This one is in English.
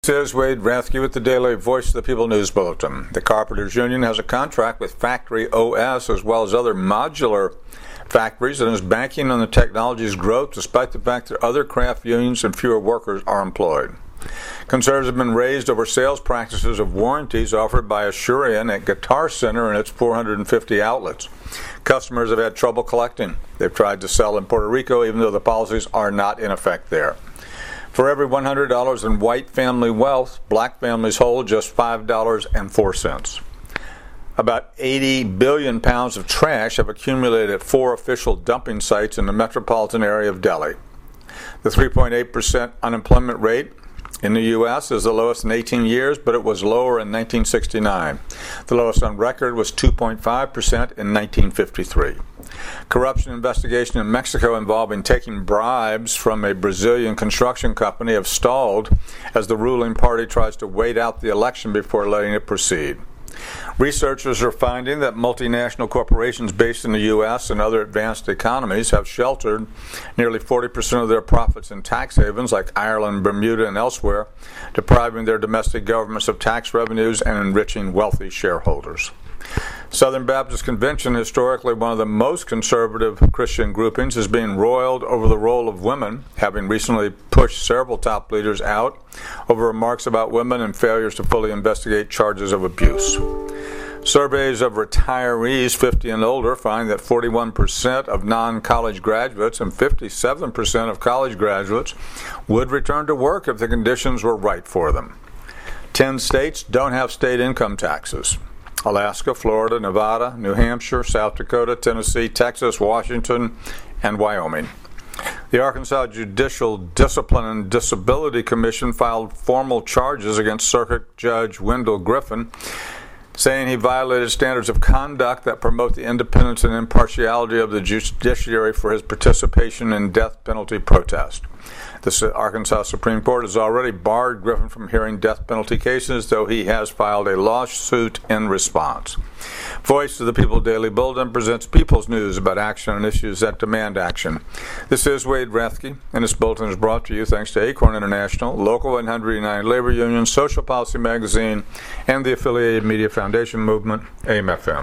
This is Wade Rathke with the Daily Voice of the People News Bulletin. The Carpenters Union has a contract with Factory OS as well as other modular factories and is banking on the technology's growth despite the fact that other craft unions and fewer workers are employed. Concerns have been raised over sales practices of warranties offered by Asurion at Guitar Center and its 450 outlets. Customers have had trouble collecting. They've tried to sell in Puerto Rico even though the policies are not in effect there. For every $100 in white family wealth, black families hold just $5.04. About 80 billion pounds of trash have accumulated at 4 official dumping sites in the metropolitan area of Delhi. The 3.8% unemployment rate in the U.S. is the lowest in 18 years, but it was lower in 1969. The lowest on record was 2.5% in 1953. Corruption investigation in Mexico involving taking bribes from a Brazilian construction company have stalled as the ruling party tries to wait out the election before letting it proceed. Researchers are finding that multinational corporations based in the U.S. and other advanced economies have sheltered nearly 40% of their profits in tax havens like Ireland, Bermuda, and elsewhere, depriving their domestic governments of tax revenues and enriching wealthy shareholders. Southern Baptist Convention, historically one of the most conservative Christian groupings, is being roiled over the role of women, having recently pushed several top leaders out over remarks about women and failures to fully investigate charges of abuse. Surveys of retirees 50 and older find that 41% of non-college graduates and 57% of college graduates would return to work if the conditions were right for them. 10 states don't have state income taxes. Alaska, Florida, Nevada, New Hampshire, South Dakota, Tennessee, Texas, Washington, and Wyoming. The Arkansas Judicial Discipline and Disability Commission filed formal charges against Circuit Judge Wendell Griffin, saying he violated standards of conduct that promote the independence and impartiality of the judiciary for his participation in death penalty protest. The Arkansas Supreme Court has already barred Griffin from hearing death penalty cases, though he has filed a lawsuit in response. Voice of the People Daily Bulletin presents people's news about action on issues that demand action. This is Wade Rathke, and this bulletin is brought to you thanks to Acorn International, Local 109 Labor Union, Social Policy Magazine, and the affiliated Media Foundation Movement, AIM-FM.